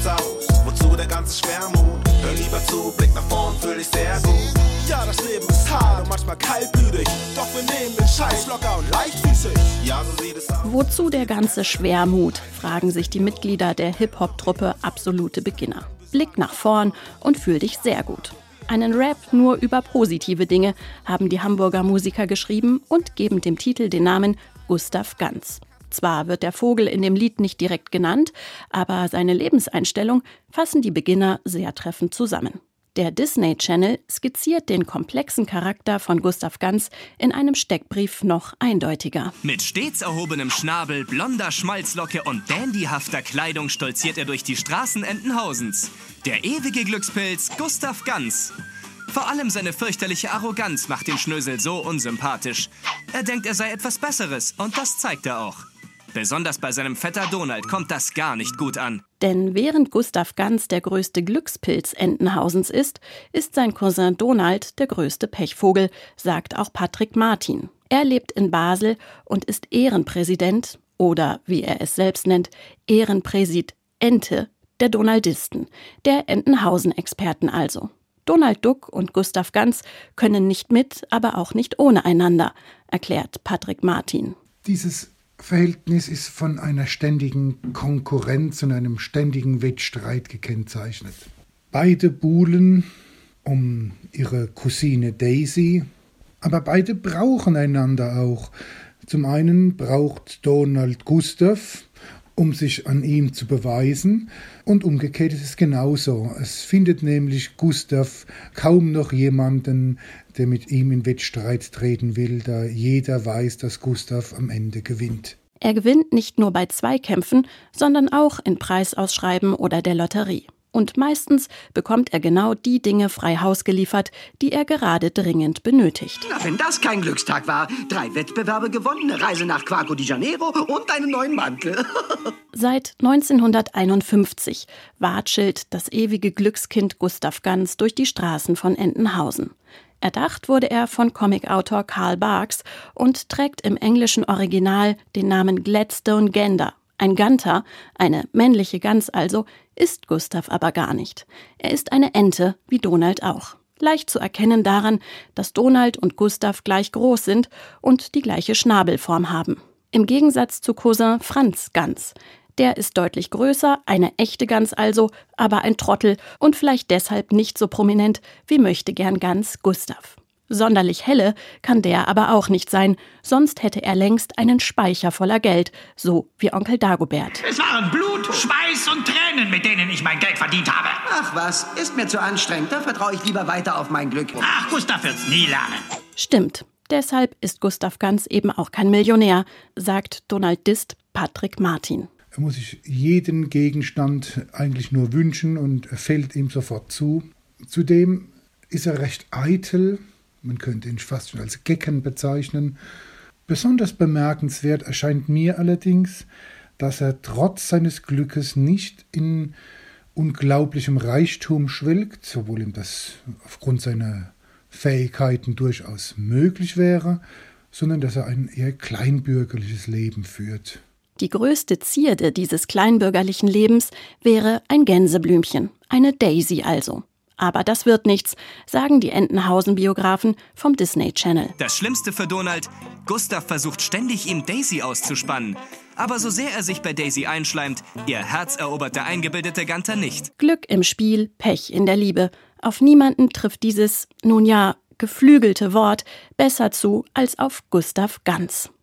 sieht's aus? Wozu der ganze Schwermut? Hör lieber zu, Blick nach vorn, fühl dich sehr gut. Ja, das Leben ist hart und manchmal kaltblütig, doch wir nehmen den Scheiß locker und leichtfüßig. Ja, so sieht es aus. Wozu der ganze Schwermut, fragen sich die Mitglieder der Hip-Hop-Truppe Absolute Beginner. Blick nach vorn und fühl dich sehr gut. Einen Rap nur über positive Dinge haben die Hamburger Musiker geschrieben und geben dem Titel den Namen Gustav Ganz. Zwar wird der Vogel in dem Lied nicht direkt genannt, aber seine Lebenseinstellung fassen die Beginner sehr treffend zusammen. Der Disney Channel skizziert den komplexen Charakter von Gustav Ganz in einem Steckbrief noch eindeutiger. Mit stets erhobenem Schnabel, blonder Schmalzlocke und dandyhafter Kleidung stolziert er durch die Straßen Entenhausens. Der ewige Glückspilz Gustav Ganz. Vor allem seine fürchterliche Arroganz macht den Schnösel so unsympathisch. Er denkt, er sei etwas Besseres und das zeigt er auch. Besonders bei seinem Vetter Donald kommt das gar nicht gut an. Denn während Gustav Ganz der größte Glückspilz Entenhausens ist sein Cousin Donald der größte Pechvogel, sagt auch Patrick Martin. Er lebt in Basel und ist Ehrenpräsident oder, wie er es selbst nennt, Ehrenpräsid Ente der Donaldisten, der Entenhausen-Experten also. Donald Duck und Gustav Ganz können nicht mit, aber auch nicht ohne einander, erklärt Patrick Martin. Dieses Verhältnis ist von einer ständigen Konkurrenz und einem ständigen Wettstreit gekennzeichnet. Beide buhlen um ihre Cousine Daisy, aber beide brauchen einander auch. Zum einen braucht Donald Gustav, um sich an ihm zu beweisen, und umgekehrt ist es genauso. Es findet nämlich Gustav kaum noch jemanden, der mit ihm in Wettstreit treten will, da jeder weiß, dass Gustav am Ende gewinnt. Er gewinnt nicht nur bei Zweikämpfen, sondern auch in Preisausschreiben oder der Lotterie. Und meistens bekommt er genau die Dinge frei Haus geliefert, die er gerade dringend benötigt. Na, wenn das kein Glückstag war. 3 Wettbewerbe gewonnen, eine Reise nach Quarco di Janeiro und einen neuen Mantel. Seit 1951 watschelt das ewige Glückskind Gustav Ganz durch die Straßen von Entenhausen. Erdacht wurde er von Comicautor Carl Barks und trägt im englischen Original den Namen Gladstone Gander. Ein Ganter, eine männliche Gans also, ist Gustav aber gar nicht. Er ist eine Ente, wie Donald auch. Leicht zu erkennen daran, dass Donald und Gustav gleich groß sind und die gleiche Schnabelform haben. Im Gegensatz zu Cousin Franz Ganz. Der ist deutlich größer, eine echte Gans also, aber ein Trottel und vielleicht deshalb nicht so prominent wie Möchtegern Gans Gustav. Sonderlich helle kann der aber auch nicht sein, sonst hätte er längst einen Speicher voller Geld, so wie Onkel Dagobert. Es waren Blut, Schweiß und Tränen, mit denen ich mein Geld verdient habe. Ach was, ist mir zu anstrengend. Da vertraue ich lieber weiter auf mein Glück. Ach, Gustav wird's nie lernen. Stimmt, deshalb ist Gustav Ganz eben auch kein Millionär, sagt Donaldist Patrick Martin. Er muss sich jeden Gegenstand eigentlich nur wünschen und er fällt ihm sofort zu. Zudem ist er recht eitel. Man könnte ihn fast schon als Gecken bezeichnen. Besonders bemerkenswert erscheint mir allerdings, dass er trotz seines Glückes nicht in unglaublichem Reichtum schwelgt, obwohl ihm das aufgrund seiner Fähigkeiten durchaus möglich wäre, sondern dass er ein eher kleinbürgerliches Leben führt. Die größte Zierde dieses kleinbürgerlichen Lebens wäre ein Gänseblümchen, eine Daisy also. Aber das wird nichts, sagen die Entenhausen-Biografen vom Disney Channel. Das Schlimmste für Donald, Gustav versucht ständig, ihm Daisy auszuspannen. Aber so sehr er sich bei Daisy einschleimt, ihr Herz erobert der eingebildete Ganter nicht. Glück im Spiel, Pech in der Liebe. Auf niemanden trifft dieses, nun ja, geflügelte Wort besser zu als auf Gustav Ganz.